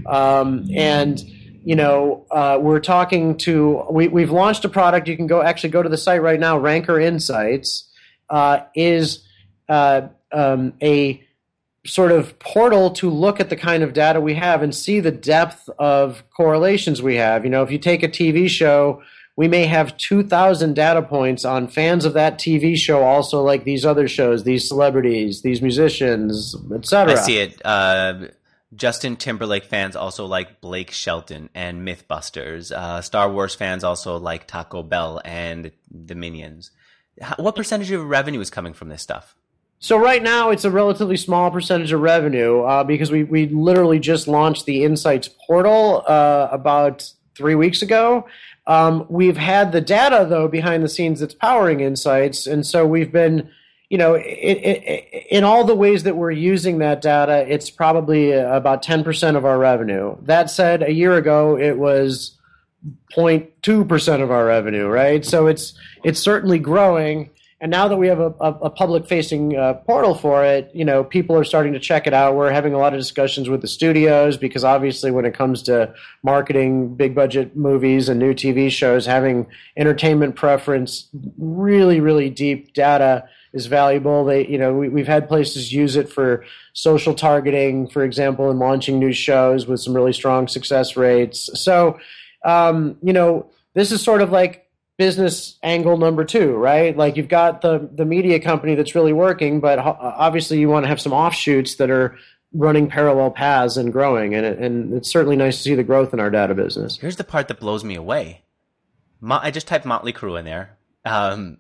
Um, and, you know, uh, we're talking to, we, we've launched a product. You can go actually go to the site right now. Ranker Insights uh, is uh, um, a sort of portal to look at the kind of data we have and see the depth of correlations we have. You know, if you take a T V show, we may have two thousand data points on fans of that T V show also like these other shows, these celebrities, these musicians, et cetera. I see it. Uh, Justin Timberlake fans also like Blake Shelton and Mythbusters. Uh, Star Wars fans also like Taco Bell and the Minions. How, what percentage of revenue is coming from this stuff? So right now it's a relatively small percentage of revenue uh, because we, we literally just launched the Insights portal uh, about three weeks ago. Um, we've had the data, though, behind the scenes that's powering Insights, and so we've been, you know, it, it, in all the ways that we're using that data, it's probably about ten percent of our revenue. That said, a year ago it was zero point two percent of our revenue, right? So it's it's certainly growing. And now that we have a, a, a public-facing uh, portal for it, you know, people are starting to check it out. We're having a lot of discussions with the studios because obviously when it comes to marketing big-budget movies and new T V shows, having entertainment preference, really, really deep data is valuable. They, you know, we, we've had places use it for social targeting, for example, and launching new shows with some really strong success rates. So, um, you know, this is sort of like business angle number two, right? Like you've got the the media company that's really working, but obviously you want to have some offshoots that are running parallel paths and growing, and it, and it's certainly nice to see the growth in our data business. Here's the part that blows me away. Mo- I just typed Motley Crue in there, um,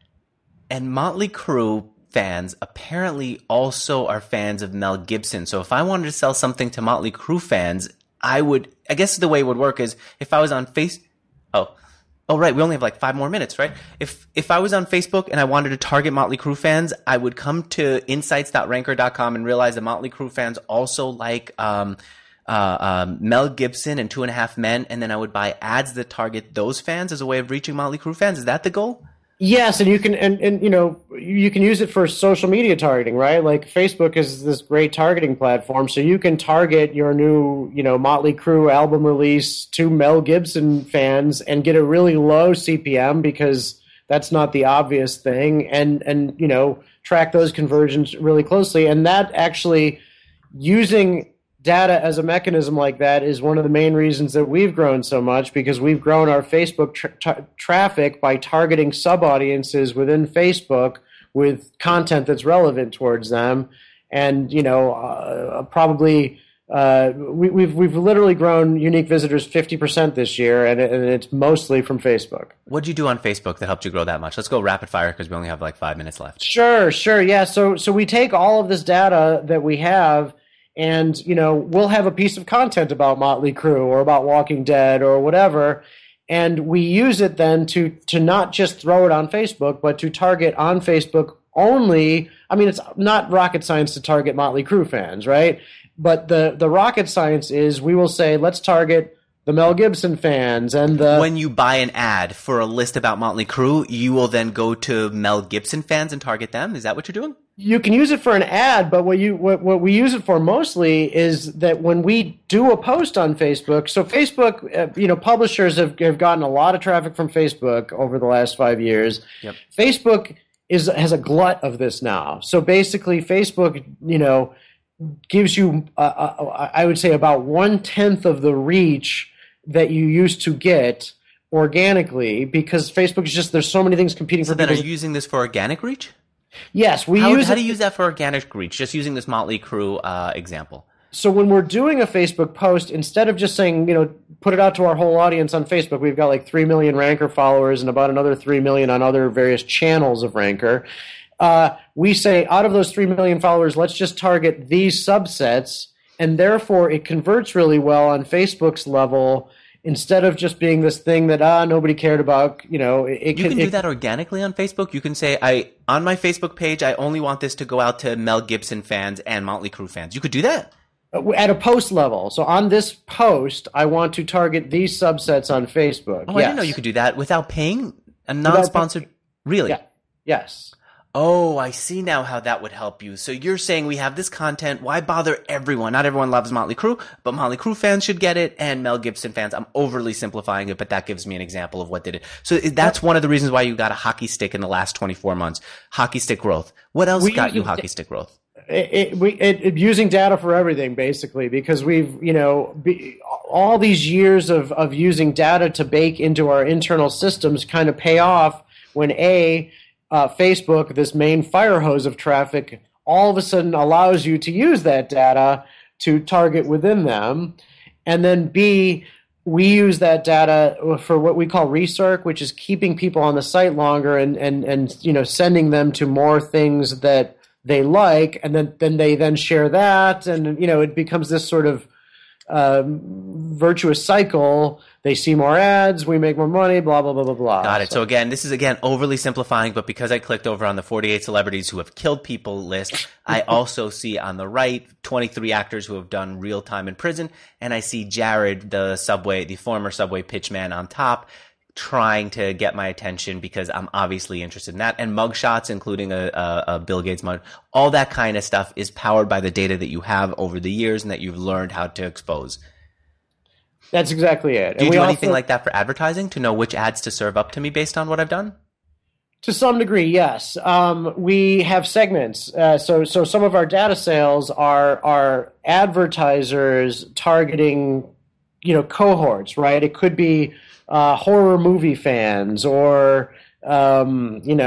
and Motley Crue fans apparently also are fans of Mel Gibson. So if I wanted to sell something to Motley Crue fans, I would. I guess the way it would work is if I was on Face. Oh. Oh, right. We only have like five more minutes, right? If if I was on Facebook and I wanted to target Motley Crue fans, I would come to insights dot ranker dot com and realize that Motley Crue fans also like um, uh, um, Mel Gibson and Two and a Half Men, and then I would buy ads that target those fans as a way of reaching Motley Crue fans. Is that the goal? Yes, and you can and, and you know you can use it for social media targeting, right? Like Facebook is this great targeting platform, so you can target your new you know Motley Crue album release to Mel Gibson fans and get a really low C P M because that's not the obvious thing, and and you know track those conversions really closely, and that actually using data as a mechanism like that is one of the main reasons that we've grown so much, because we've grown our Facebook tra- tra- traffic by targeting sub-audiences within Facebook with content that's relevant towards them. And, you know, uh, probably uh, we, we've we've literally grown unique visitors fifty percent this year, and, it, and it's mostly from Facebook. What'd you do on Facebook that helped you grow that much? Let's go rapid fire because we only have like five minutes left. Sure, sure. Yeah, so so we take all of this data that we have, and, you know, we'll have a piece of content about Motley Crue or about Walking Dead or whatever, and we use it then to to not just throw it on Facebook, but to target on Facebook only. I mean, it's not rocket science to target Motley Crue fans, right? But the, the rocket science is we will say, let's target the Mel Gibson fans and the... When you buy an ad for a list about Motley Crue, you will then go to Mel Gibson fans and target them? Is that what you're doing? You can use it for an ad, but what you what, what we use it for mostly is that when we do a post on Facebook. So Facebook, uh, you know, publishers have have gotten a lot of traffic from Facebook over the last five years. Yep. Facebook is has a glut of this now. So basically, Facebook, you know, gives you, uh, uh, I would say, about one tenth of the reach that you used to get organically, because Facebook is just, there's so many things competing So for then, are people's- you using this for organic reach? Yes, we How, use how it. do you use that for organic reach? Just using this Motley Crue uh, example. So when we're doing a Facebook post, instead of just saying, you know, put it out to our whole audience on Facebook, we've got like three million Ranker followers and about another three million on other various channels of Ranker. Uh, we say, out of those three million followers, let's just target these subsets, and therefore it converts really well on Facebook's level. Instead of just being this thing that ah nobody cared about, you know, it, it You can can do it, that organically on Facebook. You can say, I on my Facebook page, I only want this to go out to Mel Gibson fans and Motley Crue fans. You could do that. at a post level. So on this post, I want to target these subsets on Facebook. Oh, yes. I didn't know you could do that without paying a non-sponsored. Really? Yeah. Yes. Oh, I see now how that would help you. So you're saying we have this content. Why bother everyone? Not everyone loves Motley Crue, but Motley Crue fans should get it, and Mel Gibson fans. I'm overly simplifying it, but that gives me an example of what did it. So that's one of the reasons why you got a hockey stick in the last twenty-four months. Hockey stick growth. What else We got you use- hockey stick growth? It, it, we, it, it, using data for everything, basically, because we've, you know, be, all these years of, of using data to bake into our internal systems kind of pay off when A, uh, Facebook, this main fire hose of traffic, all of a sudden allows you to use that data to target within them. And then B, we use that data for what we call recirc, which is keeping people on the site longer and, and, and you know, sending them to more things that they like, and then, then they then share that, and you know it becomes this sort of um, virtuous cycle. They see more ads, we make more money, blah blah blah blah blah. Got it. So again, this is again overly simplifying, but because I clicked over on the forty-eight celebrities who have killed people list, I also see on the right twenty-three actors who have done real time in prison, and I see Jared, the Subway, the former Subway pitchman, on top, trying to get my attention because I'm obviously interested in that. And mugshots, including a, a, a Bill Gates mug, all that kind of stuff is powered by the data that you have over the years and that you've learned how to expose. That's exactly it. Do you and we do also, anything like that for advertising to know which ads to serve up to me based on what I've done? To some degree, yes. Um, we have segments. Uh, so, so some of our data sales are are advertisers targeting, you know, cohorts, right? It could be uh, horror movie fans or um, you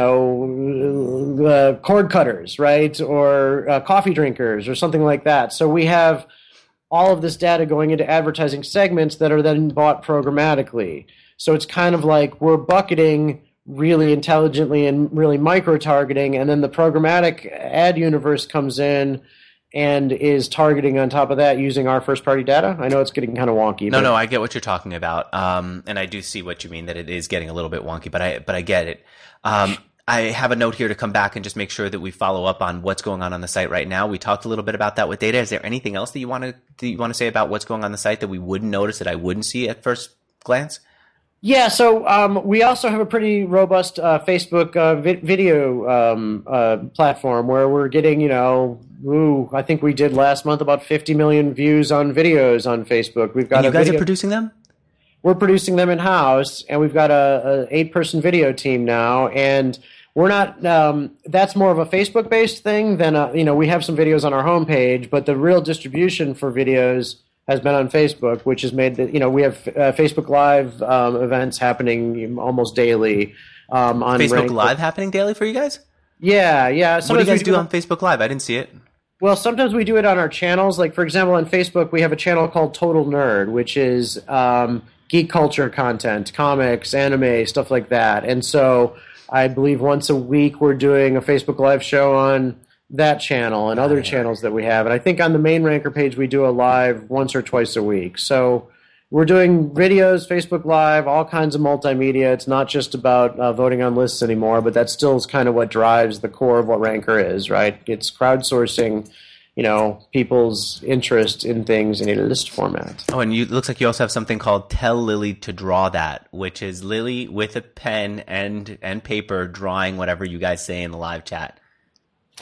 know, uh, cord cutters, right? Or uh, coffee drinkers or something like that. So we have all of this data going into advertising segments that are then bought programmatically. So it's kind of like we're bucketing really intelligently and really micro-targeting, and then the programmatic ad universe comes in and is targeting on top of that using our first-party data. I know it's getting kind of wonky. No, but no, I get what you're talking about, um, and I do see what you mean, that it is getting a little bit wonky, but I but I get it. Um, I have a note here to come back and just make sure that we follow up on what's going on on the site right now. We talked a little bit about that with data. Is there anything else that you want to that you want to say about what's going on the site that we wouldn't notice, that I wouldn't see at first glance? Yeah, so um, we also have a pretty robust uh, Facebook uh, vi- video um, uh, platform where we're getting, you know, ooh, I think we did last month about fifty million views on videos on Facebook. We've got And you a guys video- are producing them? We're producing them in house, and we've got a, a eight person video team now, and we're not. Um, that's more of a Facebook based thing than a, you know. We have some videos on our homepage, but the real distribution for videos has been on Facebook, which has made that, you know, we have uh, Facebook Live um, events happening almost daily. Um, on Facebook Rank- Live happening daily for you guys? Yeah, yeah. What do you Sometimes guys we do on Facebook Live? I didn't see it. Well, sometimes we do it on our channels. Like, for example, on Facebook, we have a channel called Total Nerd, which is um, geek culture content, comics, anime, stuff like that. And so I believe once a week we're doing a Facebook Live show on that channel and other channels that we have. And I think on the main Ranker page we do a live once or twice a week. So we're doing videos, Facebook Live, all kinds of multimedia. It's not just about uh, voting on lists anymore, but that still is kind of what drives the core of what Ranker is, right? It's crowdsourcing, you know, people's interest in things in a list format. Oh, and you, it looks like you also have something called Tell Lily to Draw That, which is Lily with a pen and and paper drawing whatever you guys say in the live chat.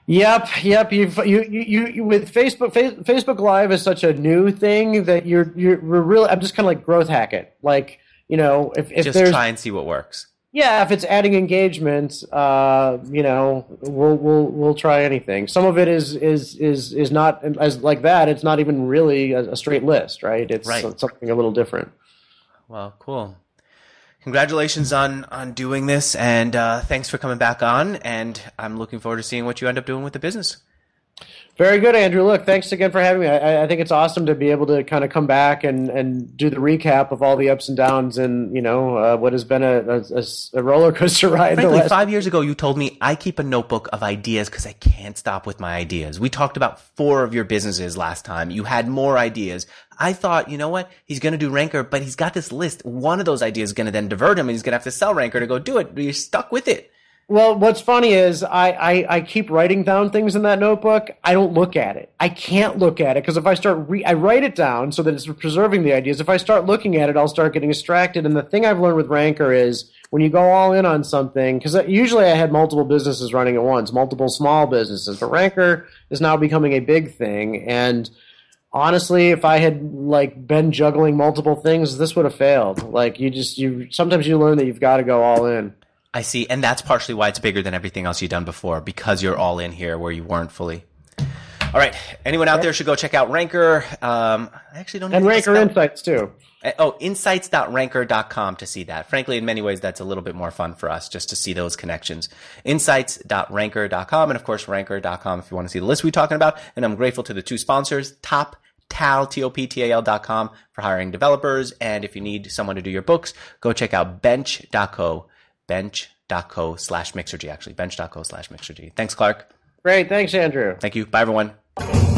Yep, yep. You've, you, you, you, with Facebook, fa- Facebook Live is such a new thing that you're, you're we're really. I'm just kind of like growth hack it. Like, you know, if, if Just there's, try and see what works. yeah, if it's adding engagement, uh, you know, we'll, we'll, we'll try anything. Some of it is, is, is, is not as like that. It's not even really a, a straight list, right? It's Right. something a little different. Well, cool. Congratulations on, on doing this, and uh, thanks for coming back on, and I'm looking forward to seeing what you end up doing with the business. Very good, Andrew. Look, thanks again for having me. I, I think it's awesome to be able to kind of come back and, and do the recap of all the ups and downs and, you know, uh, what has been a, a, a roller coaster ride. Frankly, the last- five years ago, you told me I keep a notebook of ideas because I can't stop with my ideas. We talked about four of your businesses last time. You had more ideas. I thought, you know what? He's going to do Ranker, but he's got this list. One of those ideas is going to then divert him, and he's going to have to sell Ranker to go do it. But you're stuck with it. Well, what's funny is I, I, I keep writing down things in that notebook. I don't look at it. I can't look at it because if I start, re- I write it down so that it's preserving the ideas. If I start looking at it, I'll start getting distracted. And the thing I've learned with Ranker is when you go all in on something, because usually I had multiple businesses running at once, multiple small businesses, but Ranker is now becoming a big thing. And honestly, if I had like been juggling multiple things, this would have failed. Like you just, you sometimes you learn that you've got to go all in. I see. And that's partially why it's bigger than everything else you've done before, because you're all in here where you weren't fully. All right. Anyone out there should go check out Ranker. Um, I actually don't And even Ranker Insights, too. Oh, insights dot ranker dot com to see that. Frankly, in many ways, that's a little bit more fun for us just to see those connections. insights dot ranker dot com and, of course, ranker dot com if you want to see the list we're talking about. And I'm grateful to the two sponsors, Top Tal, T O P T A L dot com for hiring developers. And if you need someone to do your books, go check out bench dot co. bench.co slash Mixergy, actually. bench dot co slash Mixergy. Thanks, Clark. Great. Thanks, Andrew. Thank you. Bye, everyone.